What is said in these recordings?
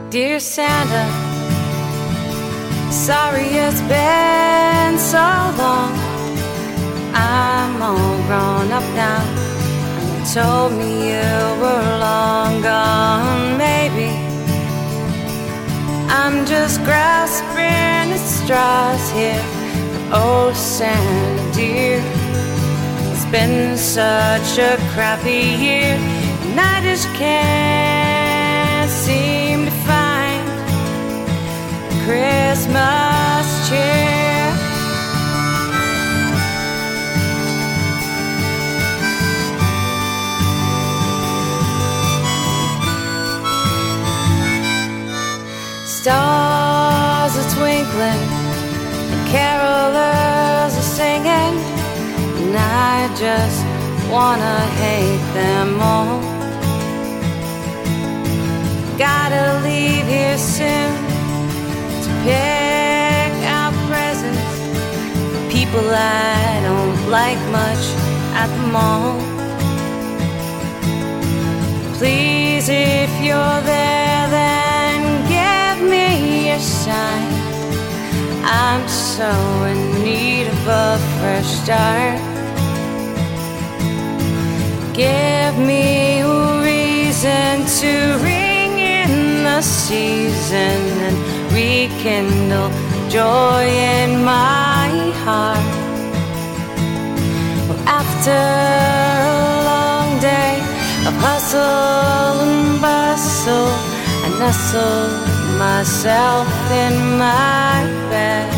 Dear Santa, sorry it's been so long. I'm all grown up now, and you told me you were long gone. Maybe I'm just grasping at straws here. But oh, Santa dear, it's been such a crappy year, and I just can't seem to find Christmas cheer. Stars are twinkling and carolers are singing, and I just wanna hate them all. Gotta leave here soon to pick out presents for people I don't like much at the mall. Please, if you're there, then give me a sign. I'm so in need of a fresh start. Give me a reason to ring in the season and rekindle joy in my heart. Well, after a long day of hustle and bustle, I nestle myself in my bed.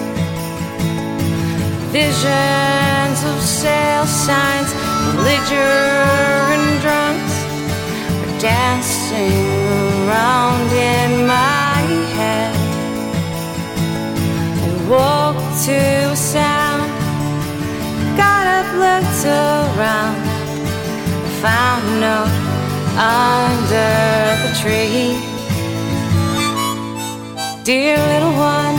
Visions of sale signs, belligerent drunks are dancing around in my head. I woke to a sound, got up, looked around, found a note under the tree. Dear little one,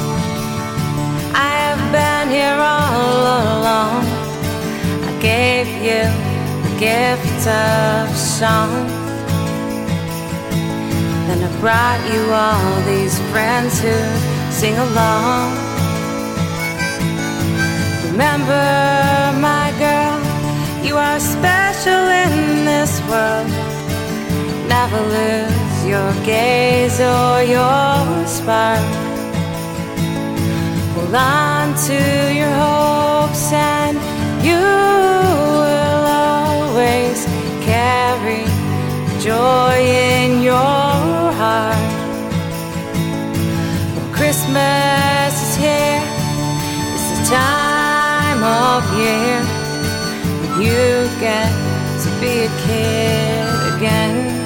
I have been here all along. I gave you the gift of song. Then I brought you all these friends who sing along. Remember, my girl, you are special in this world. Never lose your gaze or your spark. Hold on to your hopes and you will always carry joy in your heart. When Christmas is here, it's the time of year when you get to be a kid again.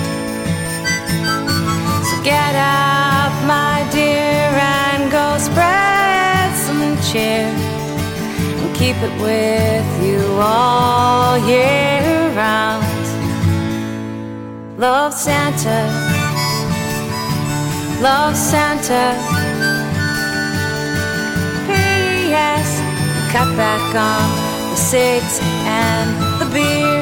So get up, my dear, and go spread some cheer, and keep it with you all year round. Love Santa, love Santa. P.S. Cut back on the cigs and the beer.